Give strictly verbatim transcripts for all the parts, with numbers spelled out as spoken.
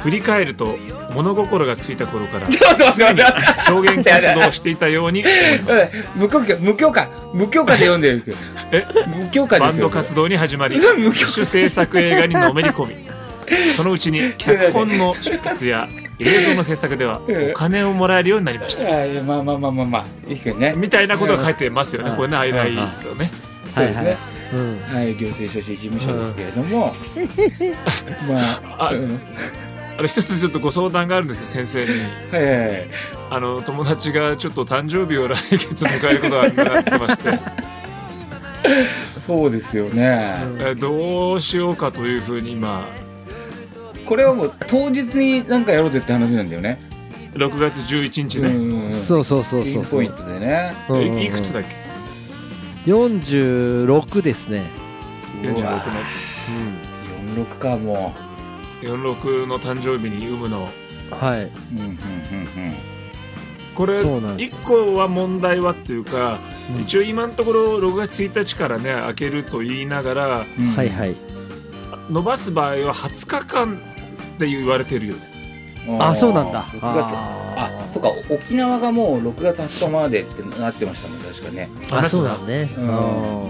振り返ると物心がついた頃からちょっと待って待って表現活動をしていたように思います無許可無許可無許可で読んでるえ無許可ですよバンド活動に始まり自主制作映画にのめり込みそのうちに脚本の執筆や映像の制作ではお金をもらえるようになりました。 いやまあまあまあまあまあいいけどねみたいなことが書いてますよね。これねハイライトね。 そうですね。 うん、 はい、行政書士事務所ですけれども、うん、まあ あ,、うん、 あれ一つちょっとご相談があるんですよ先生に。 はいはいはい。 あの友達がちょっと誕生日を来月迎えることがなってまして。 そうですよね、 うん。どうしようかというふうに今。 これはもう当日に何かやろうぜって話なんだよね。 ろくがつじゅういちにちね。 うんうん、 そうそうそうそう。 ピンポイントでね。 うんうんうん、いくつだっけ？ よんじゅうろくですね。 よんじゅうろくの。 うん。よんじゅうろくかもう。よんじゅうろくの誕生日に産むの。 はい。 うんうんうんうん。 これいっこは問題はっていうか、うん、一応今のところろくがつついたちからね開けると言いながら、 うん、はいはい。 伸ばす場合ははつかかんって言われてるよね。 あ、そうなんだ。 ろくがつ、あ、そうか、沖縄がもうろくがつはつかまでってなってましたもん確かね。 あ、そうだね。 うん、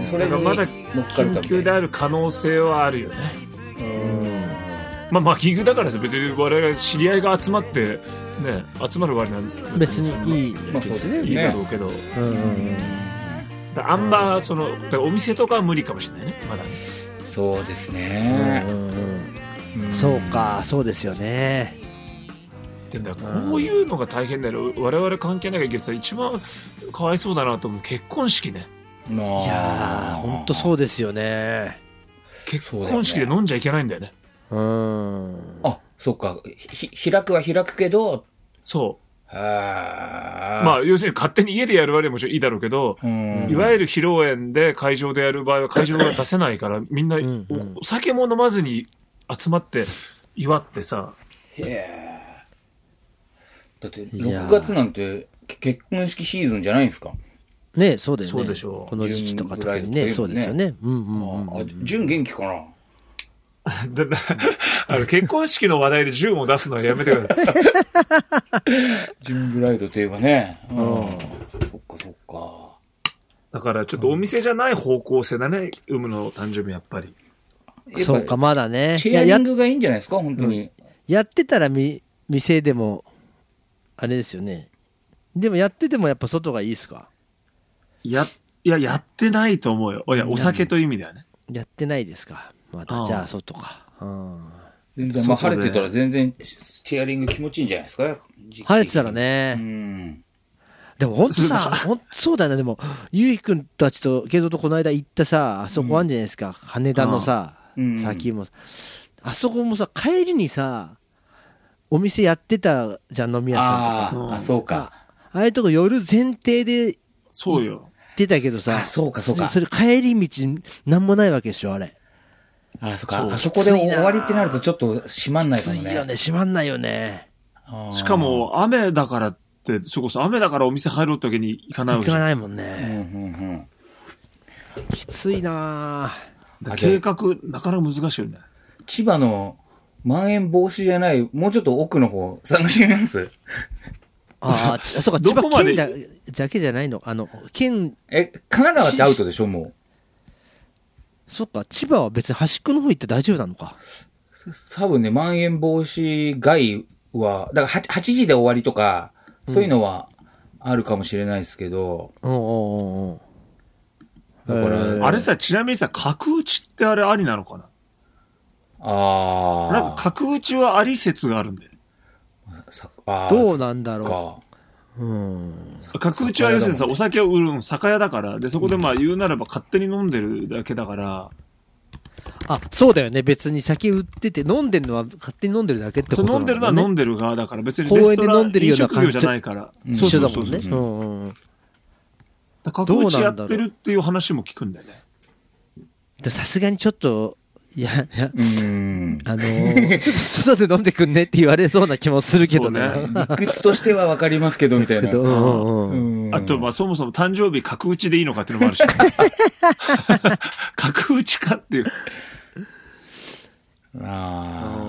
それがまだ緊急である可能性はあるよね。うん。まあまあ緊急だから別に我々知り合いが集まってね集まる割には別にいいまあそうですね。 いいだろうけど。うんうんうん。あんまそのお店とかは無理かもしれないねまだね。 そうですね。 うんうんうん、そうかそうですよね。 でもこういうのが大変だよ。我々関係ないけどさ一番かわいそうだなと思う結婚式ね。 いやー本当そうですよね。 結婚式で飲んじゃいけないんだよね。 うーん。 あ、そっか。ひ開くは開くけど。 そう。 はまあ要するに勝手に家でやる割にはもちろんいいだろうけど、いわゆる披露宴で会場でやる場合は会場が出せないからみんなうんうん、お酒も飲まずに集まって祝ってさ。 へえ。だってろくがつなんて結婚式シーズンじゃないんですか。 ねえ、そうだよね。 そうでしょう。 この時期とか特にね、そうですよね。うんうんうん、 あ、純元気かな。 だあの結婚式の話題で純を出すのはやめてください。 純ブライドといえばね。うん。そっかそっか。 だからちょっとお店じゃない方向性だね、ウムの誕生日やっぱり。 そうか、まだね。 チェアリングがいいんじゃないですか、本当に。うん、 やってたらみ店でもあれですよね。でもやっててもやっぱ外がいいですか。 やいややってないと思うよ。いやお酒という意味ではね。 やってないですか。まだじゃあ外か。うん。 全然まあ晴れてたら全然チェアリング気持ちいいんじゃないですか。 晴れてたらね。うん。でも本当さ、本当そうだよね。でもゆうひくんたちと慶三とこの間行ったさ、あそこあるんじゃないですか。うん、羽田のさ、先も、あそこもさ帰りにさ。お店やってたじゃん飲み屋さんとか。 ああ、そうか。 ああいうとこ夜前提でそうよ。 出たけどさ、 あ、そうかそうか。 それ帰り道なんもないわけでしょあれ。 あ、そうか。あそこで終わりってなるとちょっと閉まんないかもね。 きついよね、閉まんないよね。 しかも雨だからってそこそ雨だからお店入る時に行かないわけ。 行かないもんね。 うんうんうん。 きついなぁ。計画なかなか難しいよね。 千葉のまん延防止じゃない、もうちょっと奥の方、探してみます？ ああ、そうか、千葉県だだけじゃないの。あの、県。 え、神奈川ってアウトでしょ、もう。 そっか、千葉は別に端っこの方行って大丈夫なのか。 多分ね、まん延防止外は、だから 8, はちじで終わりとか、そういうのはあるかもしれないですけど。 うんうんうんうん。 だから、あれさ、ちなみにさ、角打ちってあれありなのかな？ ああ。 なんか角打ちはあり説があるんだよ。 どうなんだろう。うん。 角打ちは要するにさ、お酒を売る酒屋だから、で、そこでまあ言うならば勝手に飲んでるだけだから。 あ、そうだよね。別に酒売ってて、飲んでるのは勝手に飲んでるだけってことなんだよね。 飲んでるのは飲んでる側だから、別にレストラン、飲食業じゃないから。 一緒だもんね。うんうん。 角打ちやってるっていう話も聞くんだよね。 さすがにちょっと、いや、いや、うん、あのー、ちょっと外で飲んでくんねって言われそうな気もするけどね。 理屈としてはわかりますけど、みたいな。 うんうん、あと、まあ、そもそも誕生日角打ちでいいのかっていうのもあるし。角打ちかっていう。 ああ。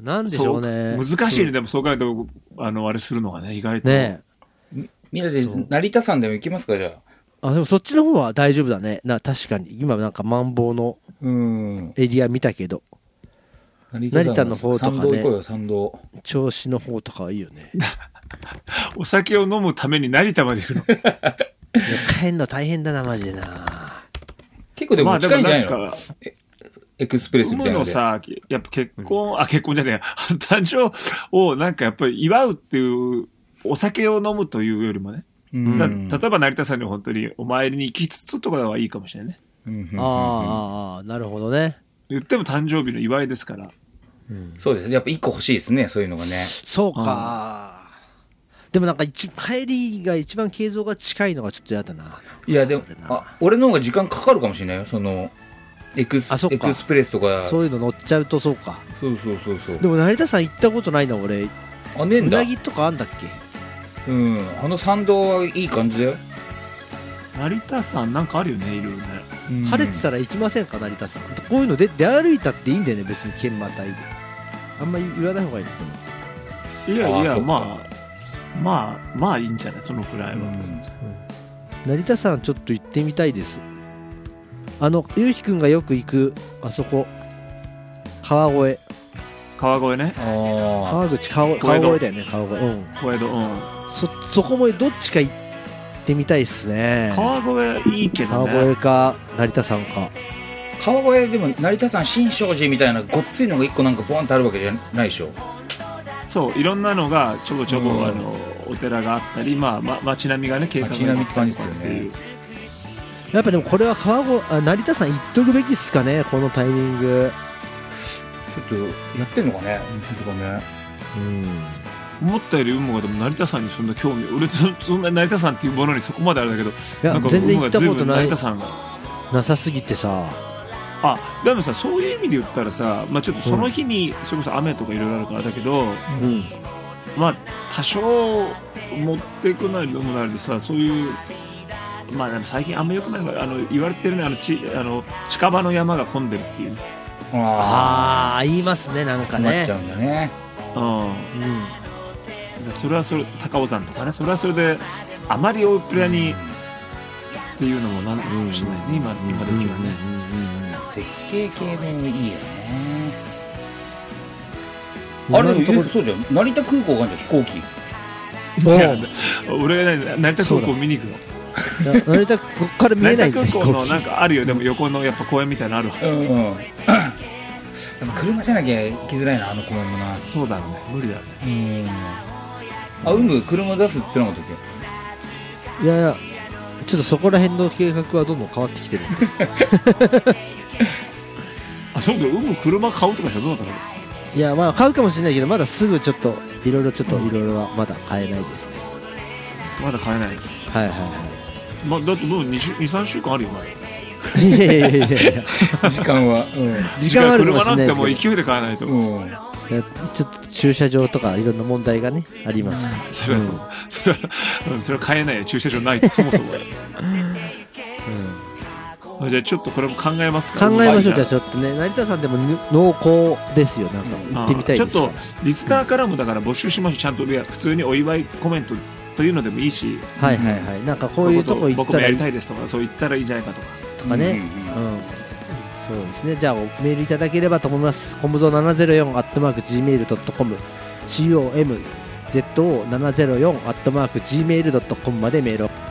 なんでしょうね。 難しいね、でもそう考えると、あの、あれするのがね、意外と。 ねみ、みんなで、成田山でも行きますか、じゃあ。あ、でもそっちの方は大丈夫だね。な、確かに。今なんかマンボウのエリア見たけど。成田の方とかね。 参道行こうよ、参道。 銚子の方とかはいいよね。 お酒を飲むために成田まで行くの。 帰んの大変だな、マジでな。 結構でも近いんじゃないの、まあ、エクスプレスみたいなので。 産むのさ、やっぱ結婚、うん、あ、結婚じゃねえや。誕生をなんかやっぱり祝うっていう、お酒を飲むというよりもね。うん、例えば成田さんに本当にお参りに行きつつとかはいいかもしれないね。 うん、ああ、なるほどね。 言っても誕生日の祝いですから。 うん、そうですね。やっぱ一個欲しいですね、そういうのがね。 そうか。でもなんか一帰りが一番形状が近いのがちょっと嫌だな。 いやでもあ俺の方が時間かかるかもしれないよ。そのエクスエクスプレスとかそういうの乗っちゃうとそうか。 そうそうそうそう。 でも成田さん行ったことないな俺。 あねえんだ。 うなぎとかあんだっけ。うんあの参道はいい感じだよ。 成田山なんかあるよねいろいろね。 晴れてたら行きませんか成田山。こういうので出歩いたっていいんだよね別に県またいで。あんまり言わない方がいいの。 いやいやまあ。まあまあいいんじゃないそのくらいは、うんうん、 成田山ちょっと行ってみたいです。あのゆうひくんがよく行くあそこ川越川越ねあ川口川越川越だよね川越うん小江戸うんそそこもどっちか行ってみたいっすね。 川越いいけどね川越か成田山か。 川越でも成田山新勝寺みたいなごっついのが一個なんかボンってあるわけじゃないでしょ。 そういろんなのがちょこちょこ、うん、あのお寺があったり、まあま、街並みがね景観があったりとかっていう。 やっぱでもこれは川越あ成田山行っとくべきっすかねこのタイミング。 ちょっとやってんのかねとかね。 うん思ったよりウムがでも成田山にそんな興味俺そんな成田山っていうものにそこまであれだけどいやなんか全然行ったことない成田山がなさすぎてさ。 あでもさそういう意味で言ったらさ、まあ、ちょっとその日に、うん、それこそ雨とかいろいろあるからだけど、うん、まあ多少持っていくなりどもなりでさそういうまあ最近あんまよくないからあの言われてるねあのちあの近場の山が混んでるっていう。 ああ言いますねなんかね。 なっちゃうんだね。 うん、うん、それはそれ高尾山とかねそれはそれであまり大っぴらに、うん、っていうのもなんかもしれないね、うん、今今時はね。うんうんうん絶景系もいいよね。あれでもそうじゃん成田空港があるじゃん飛行機。 いや俺が、ね、成田空港見に行くの。 成田ここから見えないんだ。 成田空港のなんかあるよでも横のやっぱ公園みたいなのあるはず。うんうん、でも車じゃなきゃ行きづらいなあの公園もな。 そうだろうね無理だね。 うんあうむ車出すってなかったっけ。いやいやちょっとそこら辺の計画はどんどん変わってきてるんで。 あそうだよ、うむ車買うとかしたらどうだったの。 いやまあ買うかもしれないけどまだすぐちょっといろいろちょっといろいろはまだ買えないですね。 まだ買えない。はいはいはい。 まあだってもう に,さん 週間あるよまだ。 いやいやいやいや時間は、 うん、時間はあるかもしれないですけど。 車なんてもう勢いで買わないと。うん。 ちょっと駐車場とかいろんな問題がねありますから。 それはそう、うん、それは、うん、それは買えないよ駐車場ないとそもそも。うん、じゃあちょっとこれも考えますか。 考えましょう。じゃあちょっとね成田さんでも濃厚ですよなんか行ってみたいです、ね、 ちょっとリスナーからもだから募集しましょう。ちゃんと普通にお祝いコメントというのでもいいし、 はいはいはい、なんかこういうとこ行ったら僕もやりたいですとかそう言ったらいいんじゃないかとかとかね、うんうんうん、そうですね。じゃあメールいただければと思います。コムゾーななぜろよんアットマークジーメールドットコム コムゾーななぜろよんアットマークジーメールドットコム までメールを